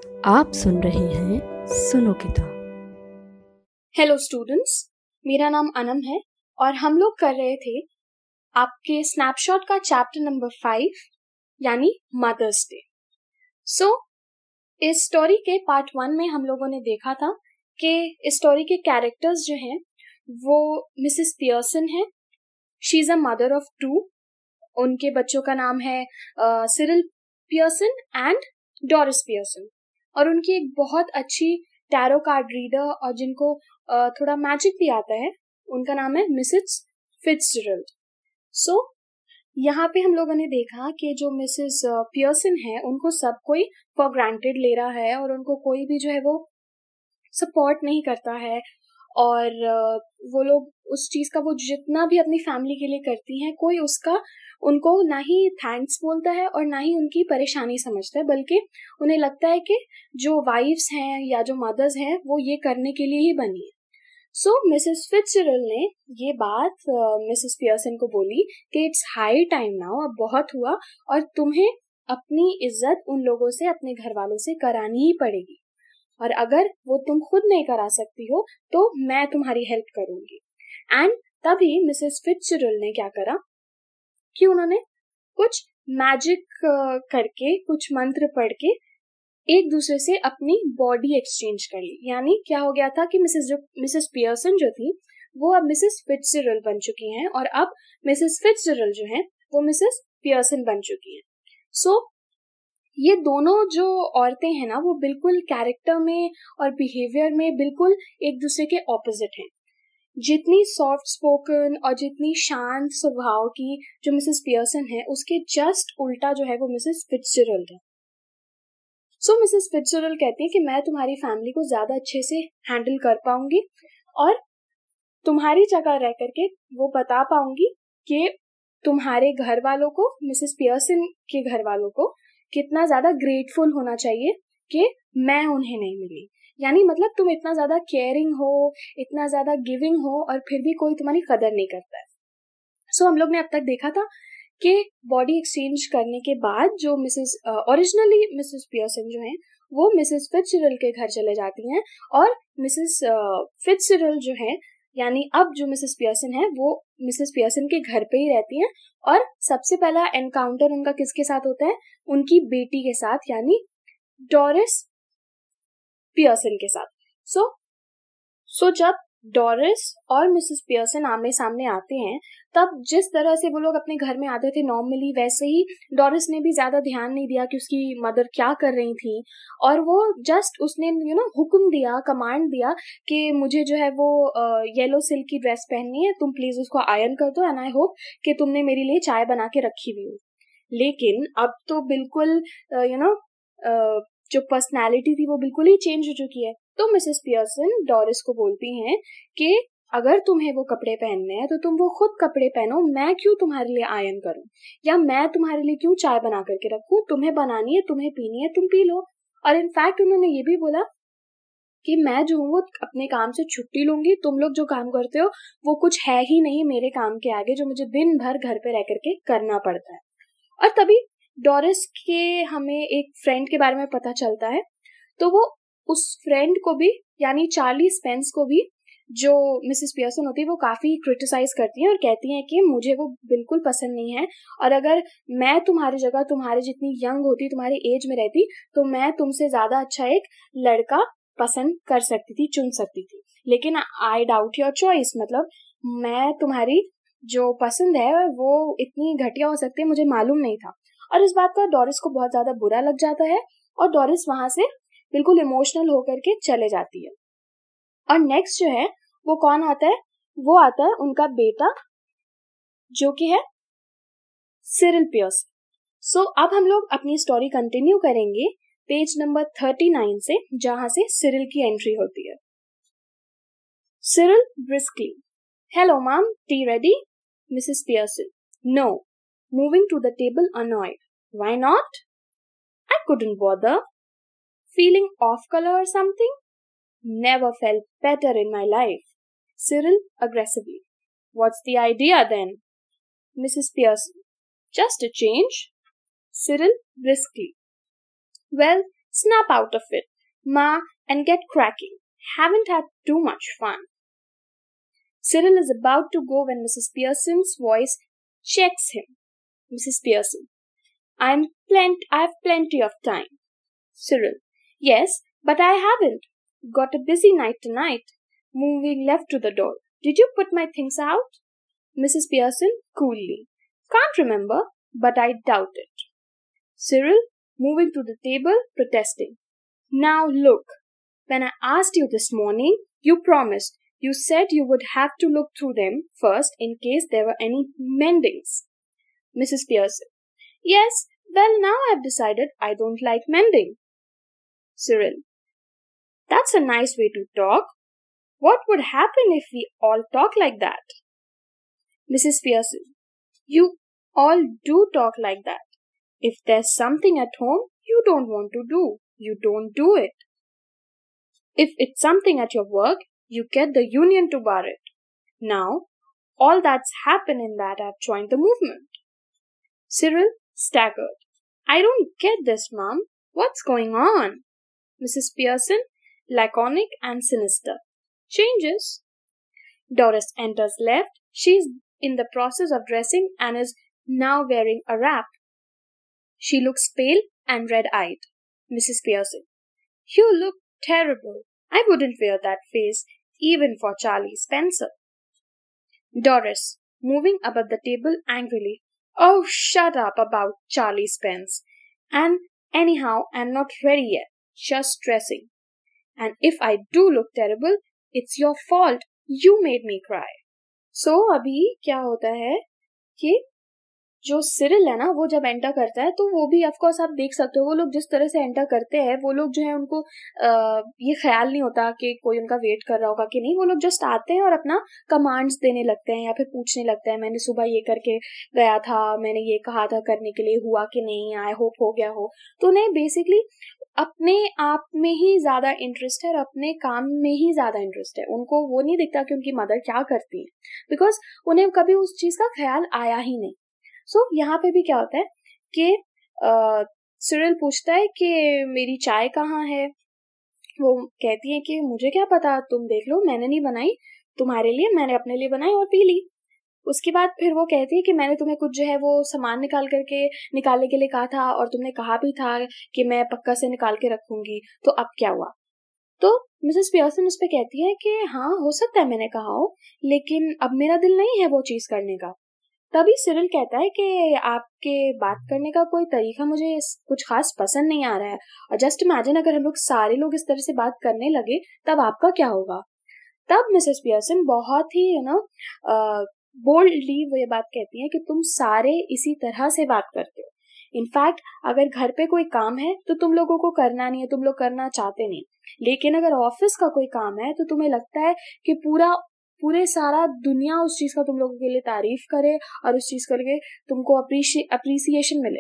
आप सुन रहे हैं सुनो किताब। हेलो स्टूडेंट्स, मेरा नाम अनम है और हम लोग कर रहे थे आपके स्नैपशॉट का चैप्टर नंबर 5 यानी मदर्स डे। सो इस स्टोरी के पार्ट 1 में हम लोगों ने देखा था कि इस स्टोरी के कैरेक्टर्स जो हैं वो मिसेस पियर्सन है। She is a mother of 2। उनके बच्चों का नाम है Cyril Pearson and Doris Pearson, और उनकी एक बहुत अच्छी टैरो कार्ड रीडर और जिनको थोड़ा मैजिक भी आता है, उनका नाम है मिसेस फिट्जजेराल्ड। सो यहाँ पे हम लोगों ने देखा कि जो मिसेस पियर्सन है उनको सब कोई फॉर ग्रांटेड ले रहा है और उनको कोई भी जो है वो सपोर्ट नहीं करता है, और वो लोग उस चीज का वो जितना भी अपनी फैमिली के लिए करती हैं कोई उसका उनको ना ही थैंक्स बोलता है और ना ही उनकी परेशानी समझता है, बल्कि उन्हें लगता है कि जो वाइफ्स हैं या जो मदर्स हैं वो ये करने के लिए ही बनी है। सो मिसेस फिट्जजेराल्ड ने ये बात मिसेस पियर्सन को बोली कि इट्स हाई टाइम नाउ, अब बहुत हुआ और तुम्हें अपनी इज्जत उन लोगों से, अपने घर वालों से करानी ही पड़ेगी, और अगर वो तुम खुद नहीं करा सकती हो तो मैं तुम्हारी हेल्प करूंगी। एंड तभी मिसेस फिट्जजेराल्ड ने क्या करा कि उन्होंने कुछ मैजिक करके, कुछ मंत्र पढ़ के एक दूसरे से अपनी बॉडी एक्सचेंज कर ली। यानी क्या हो गया था कि मिसेस पियर्सन जो थी वो अब मिसेस फिट्जजेराल्ड बन चुकी हैं, और अब मिसेस फिट्जजेराल्ड जो है वो मिसेस पियर्सन बन चुकी हैं। सो ये दोनों जो औरतें हैं ना वो बिल्कुल कैरेक्टर में और बिहेवियर में बिल्कुल एक दूसरे के ऑपोजिट हैं। जितनी सॉफ्ट स्पोकन और जितनी शांत स्वभाव की जो मिसेस पियर्सन है, उसके जस्ट उल्टा जो है वो मिसेस फिट्जजेराल्ड है। सो मिसेस फिट्जजेराल्ड कहती है कि मैं तुम्हारी फैमिली को ज्यादा अच्छे से हैंडल कर पाऊंगी और तुम्हारी जगह रह करके वो बता पाऊंगी कि तुम्हारे घर वालों को, मिसेस पियर्सन के घर वालों को कितना ज्यादा ग्रेटफुल होना चाहिए कि मैं उन्हें नहीं मिली। यानी मतलब तुम इतना ज्यादा केयरिंग हो, इतना ज्यादा गिविंग हो और फिर भी कोई तुम्हारी कदर नहीं करता है। सो हम लोग ने अब तक देखा था कि बॉडी एक्सचेंज करने के बाद जो ओरिजिनली मिसेस पियर्सन जो है वो मिसेस फिट्जजेराल्ड के घर चले जाती हैं, और मिसेस फिट्जजेराल्ड जो है यानी अब जो मिसेस पियर्सन है वो मिसेस पियर्सन के घर पे ही रहती हैं, और सबसे पहला एनकाउंटर उनका किसके साथ होता है? उनकी बेटी के साथ, यानी डोरिस पियर्सन के साथ। सो जब डोरिस और मिसेस पियर्सन आमने सामने आते हैं तब जिस तरह से वो लोग अपने घर में आते थे नॉर्मली, वैसे ही डोरिस ने भी ज्यादा ध्यान नहीं दिया कि उसकी मदर क्या कर रही थी, और वो जस्ट उसने हुक्म दिया, कमांड दिया कि मुझे जो है वो येलो सिल्क की ड्रेस पहननी है, तुम प्लीज उसको आयरन कर दो एंड आई होप कि तुमने मेरे लिए चाय बना के रखी हुई हो। लेकिन अब तो बिल्कुल जो पर्सनैलिटी थी वो बिल्कुल ही चेंज हो चुकी है। तो मिसेस पियर्सन डोरिस को बोलती हैं कि अगर तुम्हें वो कपड़े पहनने हैं तो तुम वो खुद कपड़े पहनो, मैं क्यों तुम्हारे लिए आयरन करूं या मैं तुम्हारे लिए क्यों चाय बना करके रखूं, तुम्हें बनानी है, तुम्हें पीनी है, तुम पी लो। और इनफैक्ट उन्होंने ये भी बोला कि मैं जो हूँ वो अपने काम से छुट्टी लूंगी, तुम लोग जो काम करते हो वो कुछ है ही नहीं मेरे काम के आगे, जो मुझे दिन भर घर पे रह करके करना पड़ता है। और तभी डोरिस के हमें एक फ्रेंड के बारे में पता चलता है, तो वो उस फ्रेंड को भी यानी चार्ली स्पेंस को भी, जो मिसेस पियर्सन होती है, वो काफी क्रिटिसाइज करती हैं और कहती हैं कि मुझे वो बिल्कुल पसंद नहीं है, और अगर मैं तुम्हारी जगह तुम्हारे जितनी यंग होती, तुम्हारी एज में रहती, तो मैं तुमसे ज्यादा अच्छा एक लड़का पसंद कर सकती थी, चुन सकती थी, लेकिन आई डाउट योर चॉइस, मतलब मैं तुम्हारी जो पसंद है वो इतनी घटिया हो सकती है, मुझे मालूम नहीं था। और इस बात का डोरिस को बहुत ज्यादा बुरा लग जाता है और डोरिस वहां से बिल्कुल इमोशनल होकर के चले जाती है। और नेक्स्ट जो है वो कौन आता है? वो आता है उनका बेटा जो कि है सिरिल पियर्सन। सो अब हम लोग अपनी स्टोरी कंटिन्यू करेंगे पेज नंबर 39 से, जहां से सिरिल की एंट्री होती है। Cyril briskly, hello mom, tea ready? Mrs. Pearson, no, moving to the table annoyed. Why not? I couldn't bother. Feeling off color or something? Never felt better in my life. Cyril aggressively. What's the idea then? Mrs. Pearson, just a change. Cyril briskly. Well, Snap out of it, Ma, and get cracking. Haven't had too much fun. Cyril is about to go when Mrs. Pearson's voice checks him. Mrs. Pearson, I have plenty of time. Cyril, yes, but I haven't. Got a busy night tonight. Moving left to the door. Did you put my things out? Mrs. Pearson, coolly. Can't remember, but I doubt it. Cyril, moving to the table, protesting. Now look, when I asked you this morning, you promised. You said you would have to look through them first in case there were any mendings. Mrs. Pearson, yes, well now I've decided I don't like mending. Cyril, that's a nice way to talk. What would happen if we all talk like that? Mrs. Pearson, you all do talk like that. If there's something at home you don't want to do, you don't do it. If it's something at your work, you get the union to bar it. Now, all that's happened in that I've joined the movement. Cyril staggered. I don't get this, Mom. What's going on? Mrs. Pearson, laconic and sinister. Changes. Doris enters left. She's in the process of dressing and is now wearing a wrap. She looks pale and red-eyed. Mrs. Pearson, you look terrible. I wouldn't wear that face, even for Charlie Spencer. Doris, moving above the table angrily. Oh, shut up about Charlie Spence. And anyhow, I'm not ready yet. Just dressing. And if I do look terrible, it's your fault. You made me cry. So, अभी क्या होता है कि जो Cyril है ना वो जब एंटर करता है तो वो भी ऑफ कोर्स आप देख सकते हो वो लोग जिस तरह से एंटर करते हैं वो लोग जो है उनको ये ख्याल नहीं होता कि कोई उनका वेट कर रहा होगा कि नहीं. वो लोग जस्ट आते हैं और अपना कमांड्स देने लगते हैं या फिर पूछने लगते हैं मैंने सुबह ये करके गया था, मैंने ये कहा था करने के लिए, हुआ कि नहीं, आई होप हो गया हो. तो उन्हें बेसिकली अपने आप में ही ज्यादा इंटरेस्ट है और अपने काम में ही ज्यादा इंटरेस्ट है. उनको वो नहीं दिखता कि उनकी मदर क्या करती है बिकॉज उन्हें कभी उस चीज का ख्याल आया ही नहीं. सो यहाँ पे भी क्या होता है कि सिरिल पूछता है कि मेरी चाय कहाँ है. वो कहती है कि मुझे क्या पता, तुम देख लो, मैंने नहीं बनाई तुम्हारे लिए, मैंने अपने लिए बनाई और पी ली. उसके बाद फिर वो कहती है कि मैंने तुम्हें कुछ जो है वो सामान निकालने के लिए कहा था और तुमने कहा भी था कि मैं पक्का से निकाल के रखूंगी, तो अब क्या हुआ. तो मिसेस पियर्सन उस पर कहती है कि हाँ हो सकता है मैंने कहा हो, लेकिन अब मेरा दिल नहीं है वो चीज करने का. तभी सिरिल कहता है कि आपके बात करने का कोई तरीका मुझे कुछ खास पसंद नहीं आ रहा है और जस्ट इमेजिन अगर हम लोग सारे लोग इस तरह से बात करने लगे तब आपका क्या होगा. तब मिसेस पियर्सन बहुत ही बोल्डली वो ये बात कहती है कि तुम सारे इसी तरह से बात करते हो. इनफैक्ट अगर घर पे कोई काम है तो तुम लोगों को करना नहीं है, तुम लोग करना चाहते नहीं, लेकिन अगर ऑफिस का कोई काम है तो तुम्हें लगता है कि पूरे सारा दुनिया उस चीज का तुम लोगों के लिए तारीफ करे और उस चीज करके तुमको अप्रिसिएशन मिले.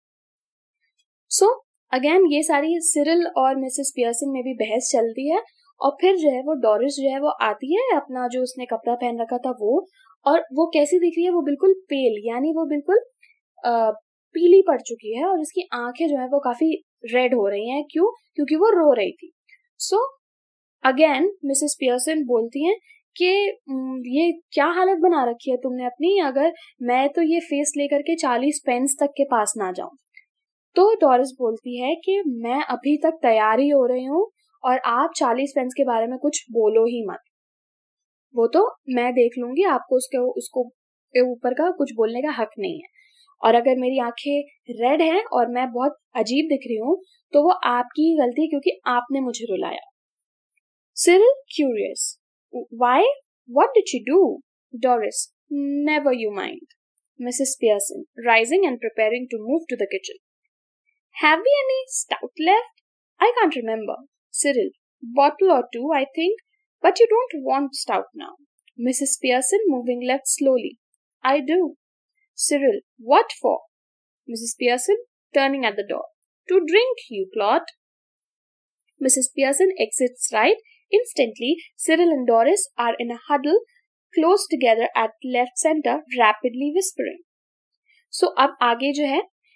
सो अगेन ये सारी सिरिल और मिसेस पियर्सन में भी बहस चलती है और फिर जो है वो डोरिस जो है वो आती है अपना जो उसने कपड़ा पहन रखा था वो, और वो कैसी दिख रही है, वो बिल्कुल पेल, यानी वो बिल्कुल पीली पड़ चुकी है और उसकी आंखें जो है वो काफी रेड हो रही हैं. क्यों? क्योंकि वो रो रही थी. सो अगेन मिसेस पियर्सन बोलती हैं कि ये क्या हालत बना रखी है तुमने अपनी, अगर मैं तो ये फेस लेकर के 40 पेंस तक के पास ना जाऊं. तो डोरिस बोलती है कि मैं अभी तक तैयार ही हो रही हूँ और आप 40 पेंस के बारे में कुछ बोलो ही मत, वो तो मैं देख लूंगी, आपको उसको ऊपर का कुछ बोलने का हक नहीं है. और अगर मेरी आंखें रेड हैं और मैं बहुत अजीब दिख रही हूँ तो वो आपकी ही गलती है क्योंकि आपने मुझे रुलाया. Cyril curious, why? What did she do? Doris, never you mind. Mrs. Pearson, rising and preparing to move to the kitchen. Have we any stout left? I can't remember. Cyril, bottle or two, I think, but you don't want stout now. Mrs. Pearson, moving left slowly. I do. Cyril, what for? Mrs. Pearson, turning at the door. To drink, you clot. Mrs. Pearson exits right. Instantly, Cyril and Doris are in a huddle, close together at left center, rapidly whispering. So अब आगे जो है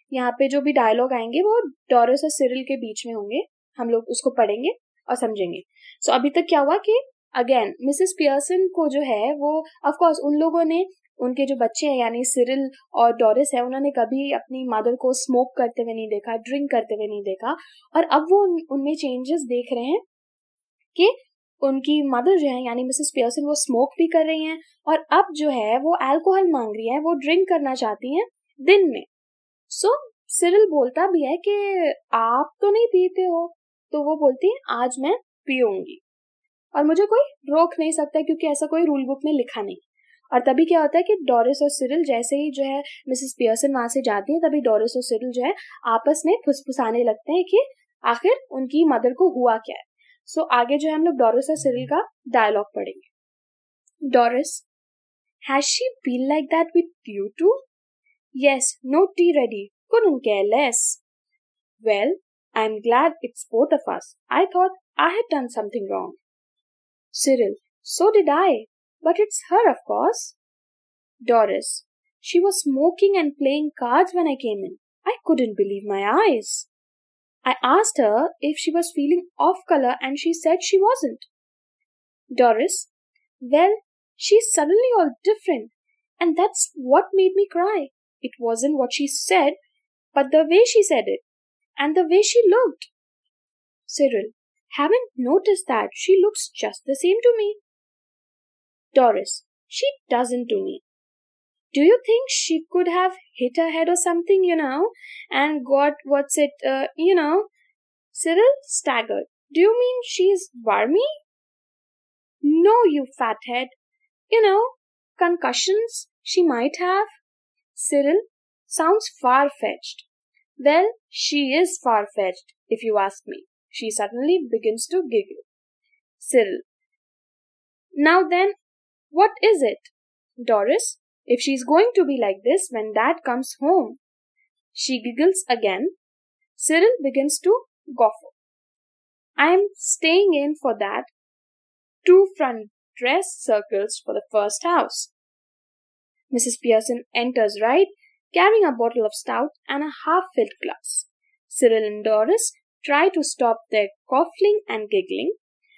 यहाँ पे जो भी dialogue आएंगे वो डोरिस और सिरिल के बीच में होंगे, हम लोग उसको पढ़ेंगे और समझेंगे। सो अभी तक क्या हुआ कि अगेन मिसेस पियर्सन को जो है वो ऑफ कोर्स उन लोगों ने, उनके जो बच्चे हैं यानी सिरिल और डोरिस है, उन्होंने कभी अपनी मदर को स्मोक करते हुए नहीं देखा, ड्रिंक करते हुए नहीं देखा, और अब वो उनमें चेंजेस देख रहे हैं कि उनकी मदर जो है यानी मिसेस पियर्सन वो स्मोक भी कर रही हैं और अब जो है वो अल्कोहल मांग रही है, वो ड्रिंक करना चाहती हैं दिन में। सो सिरिल बोलता भी है कि आप तो नहीं पीते हो, तो वो बोलती है आज मैं पीऊंगी और मुझे कोई रोक नहीं सकता क्योंकि ऐसा कोई रूल बुक में लिखा नहीं। और तभी क्या होता है कि डोरिस और सिरिल जैसे ही जो है मिसेस पियर्सन वहां से जाती है, तभी डोरिस और सिरिल जो है आपस में फुसफुसाने लगते हैं कि आखिर उनकी मदर को हुआ क्या है। सो आगे जो है हम लोग डोरिस और सिरिल का डायलॉग पढ़ेंगे। Doris, has she been like that with you too? Yes, no tea ready, couldn't care less. Well, I'm glad it's both of us. I thought I had done something wrong. Cyril, so did I, but it's her, of course. Doris, she was smoking and playing cards when I came in. I couldn't believe my eyes. I asked her if she was feeling off color and she said she wasn't. Doris, well, she's suddenly all different, and that's what made me cry. It wasn't what she said, but the way she said it, and the way she looked. Cyril, haven't noticed that she looks just the same to me. Doris, she doesn't to me. Do you think she could have hit her head or something, and got Cyril staggered. Do you mean she's wormy? No, you fathead. Concussions she might have. Cyril, sounds far-fetched. Well, she is far-fetched, if you ask me. She suddenly begins to giggle. Cyril, now then, what is it? Doris, if she's going to be like this when Dad comes home. She giggles again. Cyril begins to guffaw. I am staying in for that. 2 front dress circles for the first house. Mrs. Pearson enters right, carrying a bottle of stout and a half-filled glass. Cyril and Doris try to stop their coughing and giggling,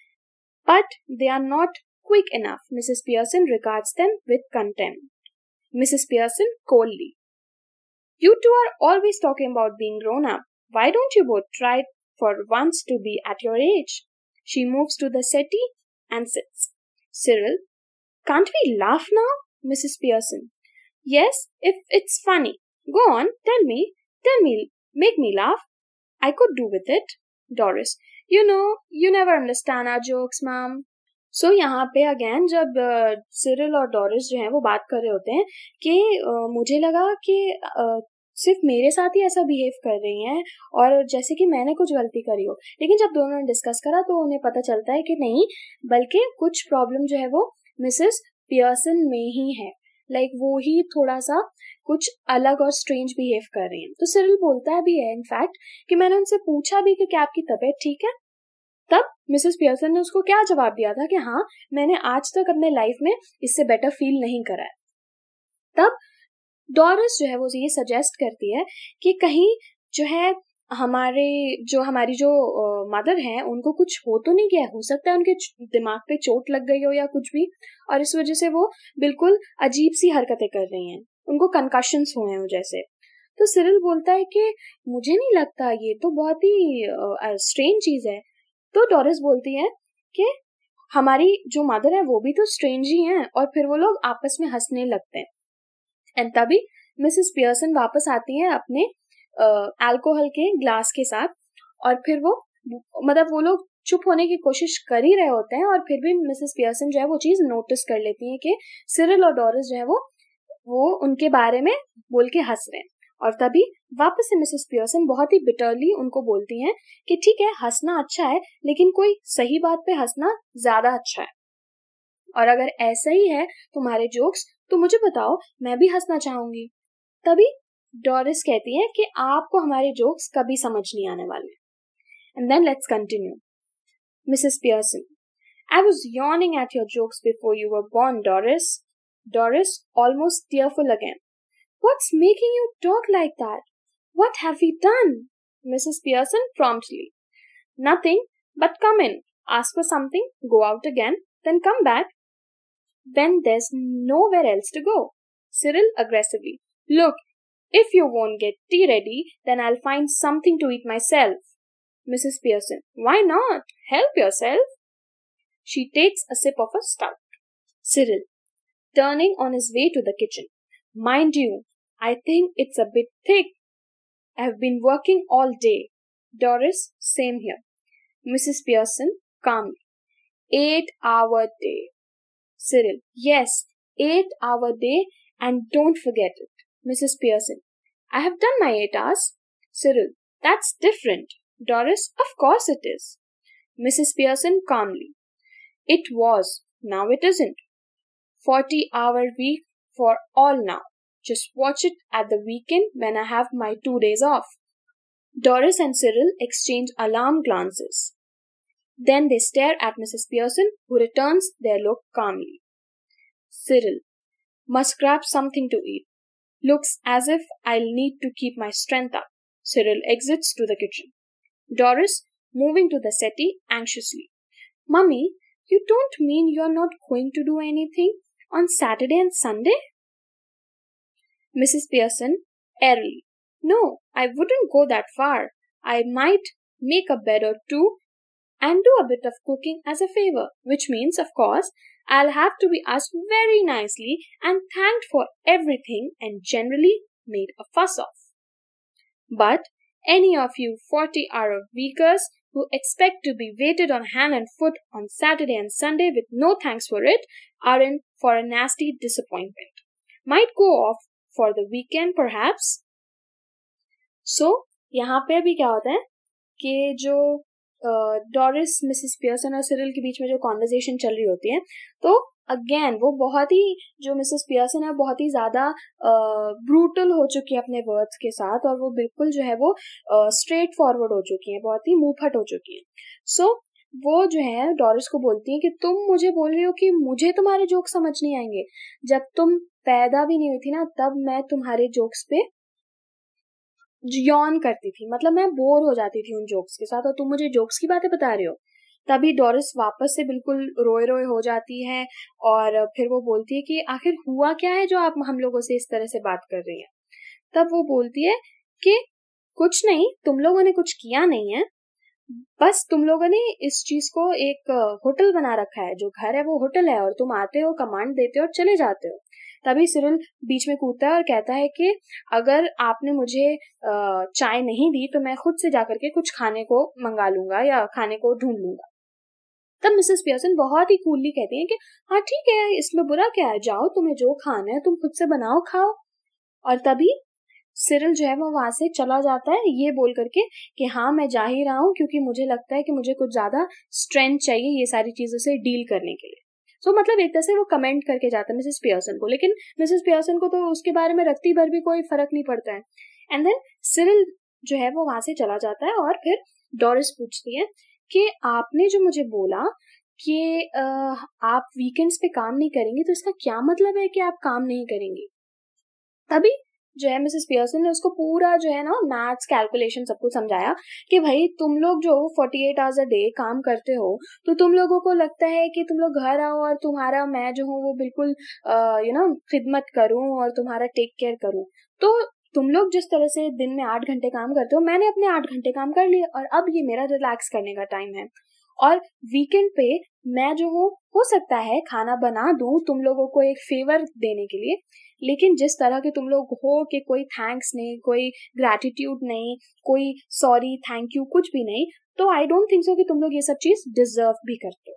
but they are not quick enough. Mrs. Pearson regards them with contempt. Mrs. Pearson coldly, you two are always talking about being grown up. Why don't you both try for once to be at your age? She moves to the settee and sits. Cyril, can't we laugh now? Mrs. Pearson, yes, if it's funny. Go on, tell me, make me laugh. I could do with it. Doris, you never understand our jokes, ma'am. So यहाँ पे again जब Cyril और Doris जो है वो बात कर रहे होते हैं कि मुझे लगा कि सिर्फ मेरे साथ ही ऐसा बिहेव कर रही हैं और जैसे कि मैंने कुछ गलती करी हो, लेकिन जब दोनों ने डिस्कस करा तो उन्हें पता चलता है कि नहीं, बल्कि कुछ प्रॉब्लम जो है वो मिसेस पियर्सन में ही है। लाइक वो ही थोड़ा सा कुछ अलग और स्ट्रेंज बिहेव कर रही हैं। तो सिरिल बोलता भी है इनफैक्ट कि मैंने उनसे पूछा भी कि क्या आपकी तबीयत ठीक है? तब मिसेस पियर्सन ने उसको क्या जवाब दिया था कि हाँ, मैंने आज तक अपने लाइफ में इससे बेटर फील नहीं करा है। तब डोरिस जो है वो ये सजेस्ट करती है कि कहीं जो है हमारी जो मदर है उनको कुछ हो तो नहीं गया, हो सकता है उनके दिमाग पे चोट लग गई हो या कुछ भी, और इस वजह से वो बिल्कुल अजीब सी हरकतें कर रही हैं, उनको कंकशंस हुए हैं जैसे। तो सिरिल बोलता है कि मुझे नहीं लगता, ये तो बहुत ही स्ट्रेंज चीज है। तो डोरिस बोलती है कि हमारी जो मदर है वो भी तो स्ट्रेंज ही हैं, और फिर वो लोग आपस में हंसने लगते हैं। एंड तभी मिसेस पियर्सन वापस आती है अपने अल्कोहल के ग्लास के साथ, और फिर वो लोग चुप होने की कोशिश कर ही रहे होते हैं, और फिर भी मिसेस पियर्सन जो है वो चीज नोटिस कर लेती है कि सिरिल और डोरिस जो है वो उनके बारे में बोल के हंस रहे हैं। और तभी वापस से मिसेस पियर्सन बहुत ही बिटरली उनको बोलती हैं कि ठीक है, हंसना अच्छा है, लेकिन कोई सही बात पे हंसना ज्यादा अच्छा है, और अगर ऐसा ही है तुम्हारे जोक्स तो मुझे बताओ, मैं भी हंसना चाहूंगी। तभी डोरिस कहती है कि आपको हमारे जोक्स कभी समझ नहीं आने वाले। And then let's continue. Mrs Pearson, I was yawning at your jokes before you were born, Doris. Doris, almost tearful again. What's making you talk like that? What have we done? Mrs. Pearson promptly. Nothing, but come in, ask for something, go out again, then come back. When there's nowhere else to go. Cyril aggressively. Look, if you won't get tea ready, then I'll find something to eat myself. Mrs. Pearson. Why not? Help yourself. She takes a sip of a stout. Cyril, turning on his way to the kitchen. Mind you, I think it's a bit thick. I've been working all day. Doris, same here. Mrs. Pearson, calmly. 8-hour day. Cyril, yes, 8-hour day, and don't forget it. Mrs. Pearson, I have done my 8 hours. Cyril, that's different. Doris, of course it is. Mrs. Pearson, calmly. It was, now it isn't. 40-hour week for all now. Just watch it at the weekend when I have my 2 days off. Doris and Cyril exchange alarmed glances. Then they stare at Mrs. Pearson, who returns their look calmly. Cyril, must grab something to eat. Looks as if I'll need to keep my strength up. Cyril exits to the kitchen. Doris, moving to the settee anxiously. Mummy, you don't mean you're not going to do anything on Saturday and Sunday? Mrs. Pearson, airily. No, I wouldn't go that far. I might make a bed or two and do a bit of cooking as a favor, which means, of course, I'll have to be asked very nicely and thanked for everything and generally made a fuss of. But any of you 40-hour weekers who expect to be waited on hand and foot on Saturday and Sunday with no thanks for it are in for a nasty disappointment. Might go off for the weekend perhaps. So, यहाँ पे अभी क्या होता है कि जो Doris Mrs Pearson और Cyril के बीच में जो कॉन्वर्सेशन चल रही होती है, तो अगेन वो बहुत ही, जो मिसेस पियर्सन है बहुत ही ज्यादा ब्रूटल हो चुकी है अपने वर्ड्स के साथ, और वो बिल्कुल जो है वो स्ट्रेट फॉरवर्ड हो चुकी है, बहुत ही मुंहफट हो चुकी है. सो वो जो है डॉरिस को बोलती है कि तुम मुझे बोल रही हो कि मुझे तुम्हारे जोक समझ नहीं आएंगे. जब तुम पैदा भी नहीं हुई थी ना, तब मैं तुम्हारे जोक्स पे यौन करती थी, मतलब मैं बोर हो जाती थी उन जोक्स के साथ, और तुम मुझे जोक्स की बातें बता रहे हो. तभी डॉरिस वापस से बिल्कुल रोए रोए हो जाती है, और फिर वो बोलती है कि आखिर हुआ क्या है जो आप हम लोगों से इस तरह से बात कर रही हैं. तब वो बोलती है कि कुछ नहीं, तुम लोगों ने कुछ किया नहीं है, बस तुम लोगों ने इस चीज को एक होटल बना रखा है, जो घर है वो होटल है, और तुम आते हो, कमांड देते हो और चले जाते हो. तभी सिरिल बीच में कूदता है और कहता है कि अगर आपने मुझे चाय नहीं दी तो मैं खुद से जाकर के कुछ खाने को मंगा लूंगा या खाने को ढूंढ लूंगा. तब मिसेस पियर्सन बहुत ही कूलली कहती है कि हाँ ठीक है, इसमें बुरा क्या है, जाओ, तुम्हें जो खाना है तुम खुद से बनाओ, खाओ. और तभी सिरिल जो है वो वहां से चला जाता है ये बोल करके कि हाँ मैं जा ही रहा हूँ, क्योंकि मुझे लगता है कि मुझे कुछ ज्यादा स्ट्रेंथ चाहिए ये सारी चीजों से डील करने के लिए. सो मतलब एक तरह से वो कमेंट करके जाता है मिसेस पियर्सन को, लेकिन मिसेस पियर्सन को तो उसके बारे में रत्ती भर भी कोई फर्क नहीं पड़ता है. एंड देन सिरिल जो है वो वहां से चला जाता है, और फिर डॉरिस पूछती है कि आपने जो मुझे बोला कि आप वीकेंड्स पे काम नहीं करेंगे, तो इसका क्या मतलब है कि आप काम नहीं करेंगे. तभी जो है मिसेस पियर्सन ने उसको पूरा जो है ना मैथ्स कैलकुलेशन सब कुछ समझाया कि भाई तुम लोग जो 48 आवर्स अ डे काम करते हो, तो तुम लोगों को लगता है कि तुम लोग घर आओ और तुम्हारा मैं जो हूँ वो बिल्कुल खिदमत करूं और तुम्हारा टेक केयर करूं. तो तुम लोग जिस तरह से दिन में 8 घंटे काम करते हो, मैंने अपने 8 घंटे काम कर लिए, और अब ये मेरा रिलैक्स करने का टाइम है. और वीकेंड पे मैं जो हूँ हो सकता है खाना बना दूं तुम लोगों को एक फेवर देने के लिए, लेकिन जिस तरह के तुम लोग हो कि कोई थैंक्स नहीं, कोई ग्रैटिट्यूड नहीं, कोई सॉरी थैंक यू कुछ भी नहीं, तो आई डोंट थिंक सो कि तुम लोग ये सब चीज डिजर्व भी करते हो.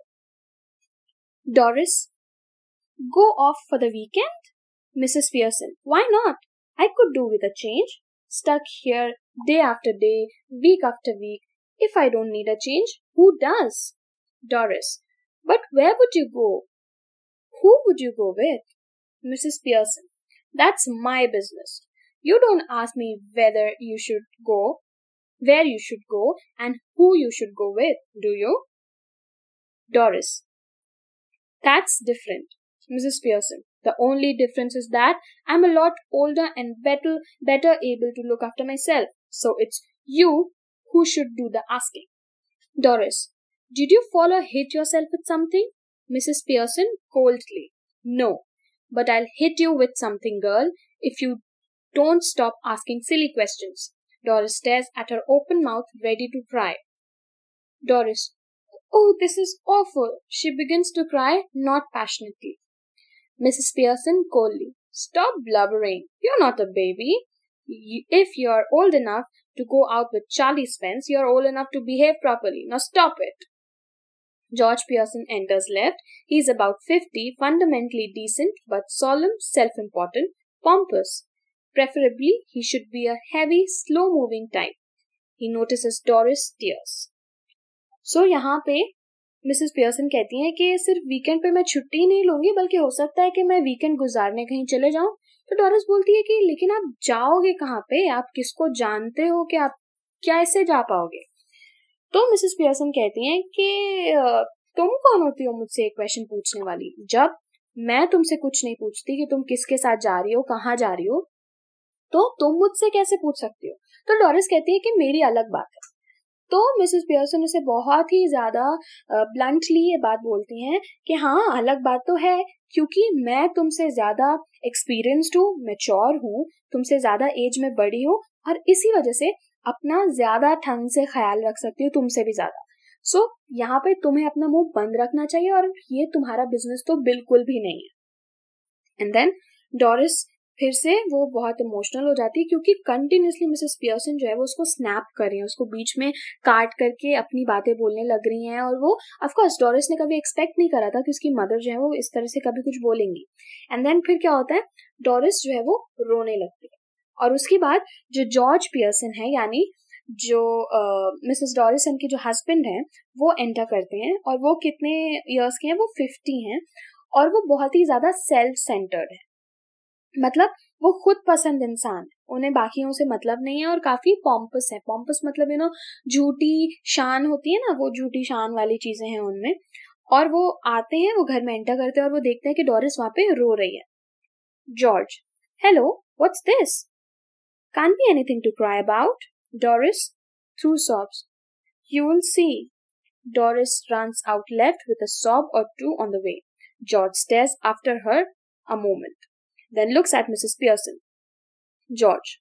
Doris, go off for the weekend. Mrs Pearson, why not? I could do with a change. Stuck here day after day, week after week. If I don't need a change, who does? Doris, but where would you go? Who would you go with? Mrs. Pearson, that's my business. You don't ask me whether you should go, where you should go, and who you should go with, do you? Doris, that's different. Mrs. Pearson, The only difference is that I'm a lot older and better able to look after myself. So it's you who should do the asking. Doris, did you fall or hit yourself with something? Mrs. Pearson coldly. No, but I'll hit you with something, girl, if you don't stop asking silly questions. Doris stares at her open mouth, ready to cry. Doris, oh, this is awful. She begins to cry, not passionately. Mrs. Pearson coldly. Stop blubbering. You're not a baby. If you're old enough to go out with Charlie Spence, you're old enough to behave properly. Now stop it. George Pearson enters left. He's about 50, fundamentally decent, but solemn, self-important, pompous. Preferably, he should be a heavy, slow-moving type. He notices Doris tears. So यहाँ पे Mrs Pearson कहती हैं कि सिर्फ weekend पे मैं छुट्टी नहीं लूंगी, बल्कि हो सकता है कि मैं वीकेंड गुजारने कहीं चले जाऊं. तो डोरिस बोलती है कि लेकिन आप जाओगे कहाँ पे, आप किसको जानते हो कि आप कैसे जा पाओगे. तो मिसेस पियर्सन कहती हैं कि तुम कौन होती हो मुझसे एक क्वेश्चन पूछने वाली. जब मैं तुमसे कुछ नहीं पूछती कि तुम किसके साथ जा रही हो, कहाँ जा रही हो, तो तुम मुझसे कैसे पूछ सकती हो. तो डोरिस कहती है कि मेरी अलग बात है. तो मिसेस पियर्सन उसे बहुत ही ज्यादा ब्लंटली ये बात बोलती हैं कि हाँ, अलग बात तो है, क्योंकि मैं तुमसे ज्यादा एक्सपीरियंस्ड हूँ, मैच्योर हूँ, तुमसे ज्यादा एज में बड़ी हूँ, और इसी वजह से अपना ज्यादा ढंग से ख्याल रख सकती हूँ तुमसे भी ज्यादा. सो यहाँ पे तुम्हें अपना मुंह बंद रखना चाहिए, और ये तुम्हारा बिजनेस तो बिल्कुल भी नहीं है. एंड देन डोरिस फिर से वो बहुत इमोशनल हो जाती है, क्योंकि कंटिन्यूसली मिसेस पियर्सन जो है वो उसको स्नैप कर रही है, उसको बीच में काट करके अपनी बातें बोलने लग रही हैं. और वो ऑफ कोर्स डोरिस ने कभी एक्सपेक्ट नहीं करा था कि उसकी मदर जो है वो इस तरह से कभी कुछ बोलेंगी. एंड देन फिर क्या होता है, डोरिस जो है वो रोने लगती है. और उसके बाद जो जॉर्ज पियर्सन है, यानी जो मिसेस डोरिसन के जो हस्बैंड हैं, वो एंटर करते हैं. और वो कितने इयर्स के हैं, वो 50 हैं, और वो बहुत ही ज्यादा सेल्फ सेंटर्ड है. मतलब वो खुद पसंद इंसान है, उन्हें बाकियों से मतलब नहीं है, और काफी पॉम्पस है. पॉम्पस मतलब झूठी शान होती है ना, वो झूठी शान वाली चीजें हैं उनमें. और वो आते हैं, वो घर में एंटर करते हैं, और वो देखते हैं कि डोरिस वहां पे रो रही है. George, hello, what's this? Can't be anything to cry about. Doris, through sobs. You will see. Doris runs out left with a sob or two on the way. George stares after her a moment, then looks at Mrs. Pearson. George,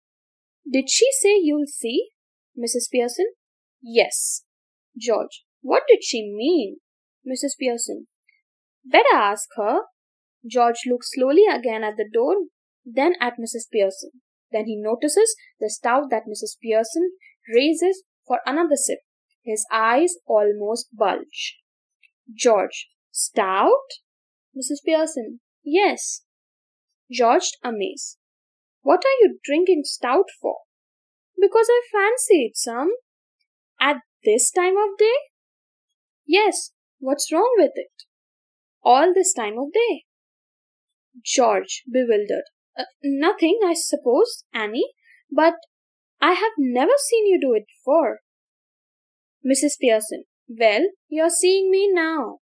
did she say you'll see? Mrs. Pearson, yes. George, what did she mean? Mrs. Pearson, better ask her. George looks slowly again at the door, then at Mrs. Pearson. Then he notices the stout that Mrs. Pearson raises for another sip. His eyes almost bulge. George, stout? Mrs. Pearson, yes. George, amazed. What are you drinking stout for? Because I fancied some. At this time of day? Yes. What's wrong with it? All this time of day. George, bewildered. Nothing, I suppose, Annie, but I have never seen you do it before. Mrs. Pearson, well, you're seeing me now.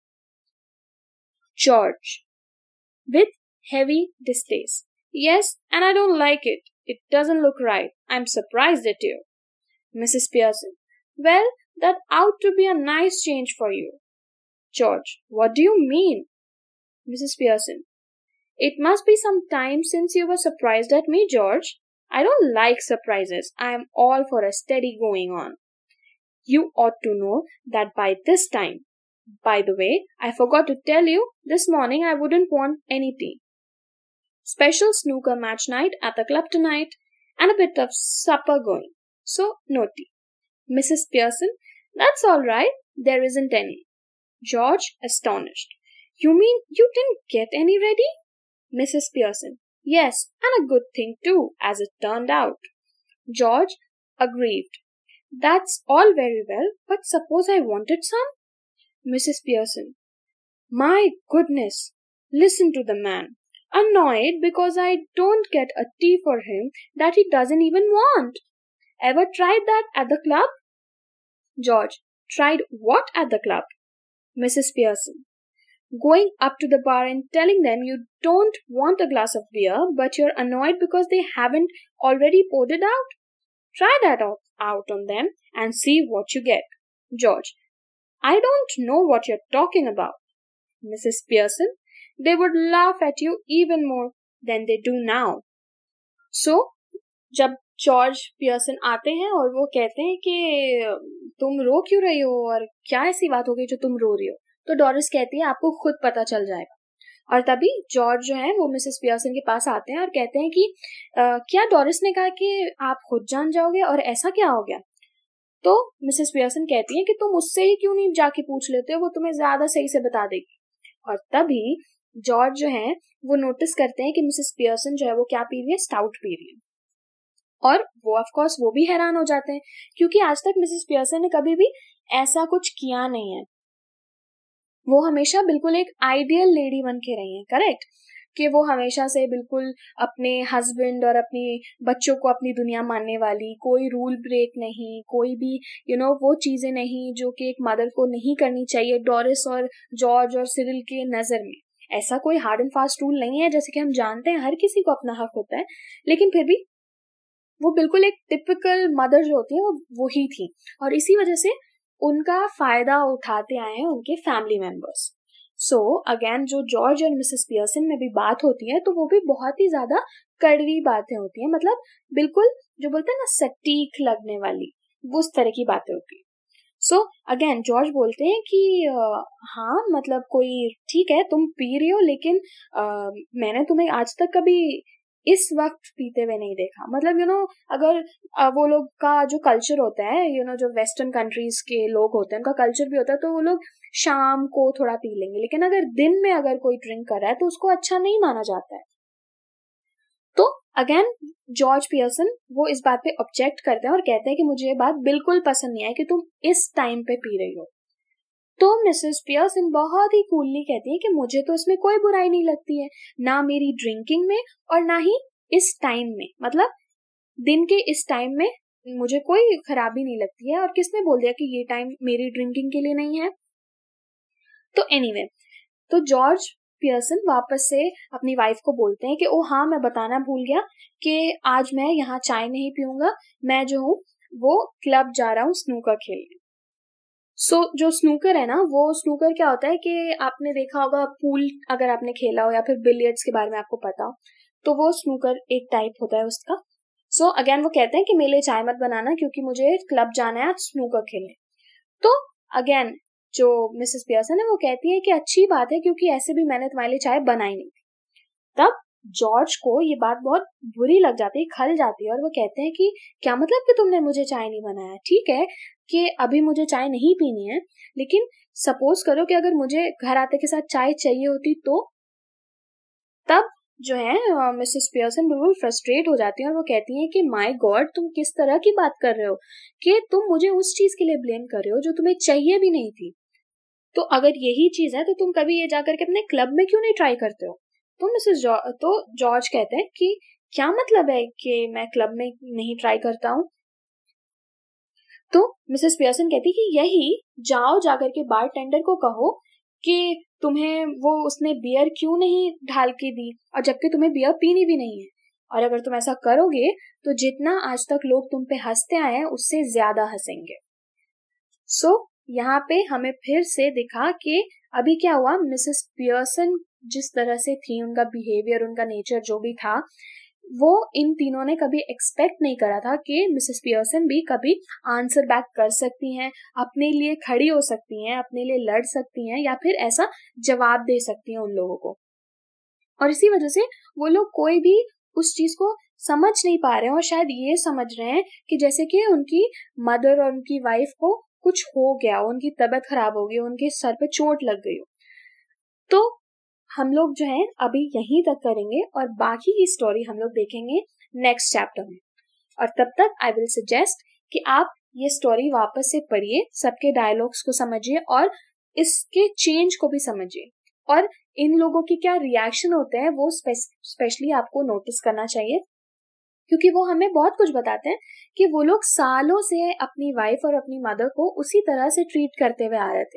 George, with heavy distaste. Yes, and I don't like it. It doesn't look right. I'm surprised at you. Mrs. Pearson, well, that ought to be a nice change for you. George, what do you mean? Mrs. Pearson, it must be some time since you were surprised at me, George. I don't like surprises. I am all for a steady going on. You ought to know that by this time. By the way, I forgot to tell you, this morning I wouldn't want any tea. Special snooker match night at the club tonight, and a bit of supper going. So, no tea. Mrs. Pearson, that's all right. There isn't any. George, astonished. You mean you didn't get any ready? Mrs. Pearson, yes, and a good thing too, as it turned out. George, aggrieved. That's all very well, but suppose I wanted some? Mrs. Pearson, my goodness, listen to the man. Annoyed because I don't get a tea for him that he doesn't even want. Ever tried that at the club? George, tried what at the club? Mrs. Pearson, going up to the bar and telling them you don't want a glass of beer, but you're annoyed because they haven't already poured it out. Try that out on them and see what you get. George: I don't know what you're talking about. Mrs. Pearson: They would laugh at you even more than they do now. So, जब George Pearson आते हैं और वो कहते हैं कि तुम रो क्यों रही हो और क्या ऐसी बात हो गई जो तुम रो रही हो, तो डोरिस कहती है आपको खुद पता चल जाएगा। और तभी जॉर्ज जो है वो मिसेस पियर्सन के पास आते हैं और कहते हैं कि क्या डोरिस ने कहा कि आप खुद जान जाओगे और ऐसा क्या हो गया? तो मिसेस पियर्सन कहती है कि तुम उससे ही क्यों नहीं जाके पूछ लेते हो, वो तुम्हें ज्यादा सही से बता देगी। और तभी जॉर्ज जो है वो नोटिस करते हैं कि मिसेस पियर्सन जो है वो क्या पी रही है, स्टाउट पी रही है। और वो ऑफ कोर्स वो भी हैरान हो जाते हैं क्योंकि आज तक मिसेस पियर्सन ने कभी भी ऐसा कुछ किया नहीं है। वो हमेशा बिल्कुल एक आइडियल लेडी बन के रही है, करेक्ट, कि वो हमेशा से बिल्कुल अपने हस्बैंड और अपने बच्चों को अपनी दुनिया मानने वाली, कोई रूल ब्रेक नहीं, कोई भी वो चीजें नहीं जो कि एक मदर को नहीं करनी चाहिए। डोरिस और जॉर्ज और सिरिल के नजर में ऐसा कोई हार्ड एंड फास्ट रूल नहीं है, जैसे कि हम जानते हैं हर किसी को अपना हक होता है, लेकिन फिर भी वो बिल्कुल एक टिपिकल मदर जो होती है वो ही थी। और इसी वजह से उनका फायदा उठाते आए हैं उनके फैमिली मेंबर्स। सो अगेन जो जॉर्ज और मिसेस पियर्सन में भी बात होती है तो वो भी बहुत ही ज्यादा कड़वी बातें होती है, मतलब बिल्कुल जो बोलते हैं ना सटीक लगने वाली, वो उस तरह की बातें होती है। सो अगेन जॉर्ज बोलते हैं कि हाँ मतलब कोई ठीक है तुम पी रही हो, लेकिन मैंने तुम्हें आज तक कभी इस वक्त पीते हुए नहीं देखा। मतलब अगर वो लोग का जो कल्चर होता है जो वेस्टर्न कंट्रीज के लोग होते हैं उनका कल्चर भी होता है, तो वो लोग शाम को थोड़ा पी लेंगे, लेकिन अगर दिन में अगर कोई ड्रिंक कर रहा है तो उसको अच्छा नहीं माना जाता है। तो अगेन जॉर्ज पियर्सन वो इस बात पे ऑब्जेक्ट करते हैं और कहते हैं कि मुझे ये बात बिल्कुल पसंद नहीं है कि तुम इस टाइम पे पी रही हो। तो मिसेस पियर्सन बहुत ही कूलली कहती है कि मुझे तो इसमें कोई बुराई नहीं लगती है, ना मेरी ड्रिंकिंग में और ना ही इस टाइम में, मतलब दिन के इस टाइम में मुझे कोई खराबी नहीं लगती है। और किसने बोल दिया कि ये टाइम मेरी ड्रिंकिंग के लिए नहीं है? तो एनीवे, तो जॉर्ज पियर्सन वापस से अपनी वाइफ को बोलते हैं कि ओ हाँ मैं बताना भूल गया कि आज मैं यहाँ चाय नहीं पीऊंगा, मैं जो हूँ वो क्लब जा रहा हूँ स्नूकर खेलने। सो जो स्नूकर है ना, वो स्नूकर क्या होता है कि आपने देखा होगा पूल अगर आपने खेला हो या फिर बिलियर्ड्स के बारे में आपको पता हो, तो वो स्नूकर एक टाइप होता है उसका। सो अगेन वो कहते हैं कि मेरे लिए चाय मत बनाना क्योंकि मुझे क्लब जाना है आज स्नूकर खेलने। तो अगेन जो मिसेस पियर्सन है वो कहती है कि अच्छी बात है क्योंकि ऐसे भी मैंने तुम्हारे लिए चाय बनाई नहीं थी। तब जॉर्ज को ये बात बहुत बुरी लग जाती है, खल जाती है, और वो कहते हैं कि क्या मतलब कि तुमने मुझे चाय नहीं बनाया? ठीक है कि अभी मुझे चाय नहीं पीनी है, लेकिन सपोज करो कि अगर मुझे घर आते के साथ चाय चाहिए होती तो? तब जो है मिसेस पियर्सन बिल्कुल फ्रस्ट्रेट हो जाती है और वो कहती है कि माय गॉड तुम किस तरह की बात कर रहे हो कि तुम मुझे उस चीज के लिए ब्लेम कर रहे हो जो तुम्हें चाहिए भी नहीं थी। तो अगर यही चीज है तो तुम कभी ये जाकर के अपने क्लब में क्यों नहीं ट्राई करते हो? तो जॉर्ज कहते हैं कि क्या मतलब है कि मैं क्लब में नहीं ट्राई करता हूँ? तो मिसेस पियर्सन कहती कि यही जाओ जाकर के बार टेंडर को कहो कि तुम्हें वो उसने बियर क्यों नहीं ढाल के दी, और जबकि तुम्हें बियर पीनी भी नहीं है। और अगर तुम ऐसा करोगे तो जितना आज तक लोग तुम पे हंसते आए हैं उससे ज्यादा हंसेंगे। सो यहाँ पे हमें फिर से दिखा कि अभी क्या हुआ, मिसेस पियर्सन जिस तरह से थी, उनका बिहेवियर, उनका नेचर जो भी था, वो इन तीनों ने कभी एक्सपेक्ट नहीं करा था कि मिसेस पियर्सन भी कभी आंसर बैक कर सकती हैं, अपने लिए खड़ी हो सकती हैं, अपने लिए लड़ सकती हैं, या फिर ऐसा जवाब दे सकती हैं उन लोगों को। और इसी वजह से वो लोग कोई भी उस चीज को समझ नहीं पा रहे हैं और शायद ये समझ रहे हैं कि जैसे कि उनकी मदर और उनकी वाइफ को कुछ हो गया, उनकी तबीयत खराब हो गई, उनके सर पे चोट लग गई हो। तो हम लोग जो है अभी यहीं तक करेंगे और बाकी की स्टोरी हम लोग देखेंगे नेक्स्ट चैप्टर में। और तब तक आई विल सजेस्ट कि आप ये स्टोरी वापस से पढ़िए, सबके डायलॉग्स को समझिए और इसके चेंज को भी समझिए, और इन लोगों की क्या रिएक्शन होते हैं वो स्पेशली आपको नोटिस करना चाहिए, क्योंकि वो हमें बहुत कुछ बताते हैं कि वो लोग सालों से अपनी वाइफ और अपनी मदर को उसी तरह से ट्रीट करते हुए आ रहे थे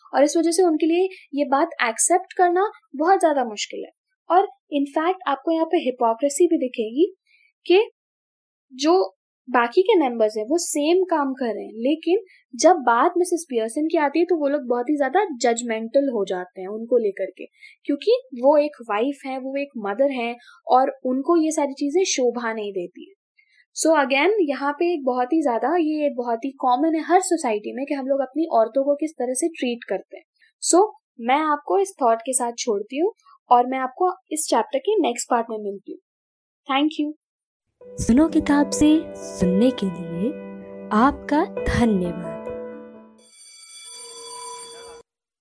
और इस वजह से उनके लिए ये बात एक्सेप्ट करना बहुत ज़्यादा मुश्किल है। और इनफैक्ट आपको यहाँ पे हिपोक्रेसी भी दिखेगी कि जो बाकी के मेंबर्स हैं वो सेम काम कर रहे हैं, लेकिन जब बात मिसेस पियर्सन की आती है तो वो लोग बहुत ही ज्यादा जजमेंटल हो जाते हैं उनको लेकर के, क्योंकि वो एक वाइफ है, वो एक मदर है और उनको ये सारी चीजें शोभा नहीं देती है। सो अगेन यहाँ पे एक बहुत ही ज्यादा ये बहुत ही कॉमन है हर सोसाइटी में कि हम लोग अपनी औरतों को किस तरह से ट्रीट करते हैं। सो मैं आपको इस थॉट के साथ छोड़ती हूँ और मैं आपको इस चैप्टर के नेक्स्ट पार्ट में मिलती हूँ। Thank you. सुनो किताब से सुनने के लिए आपका धन्यवाद।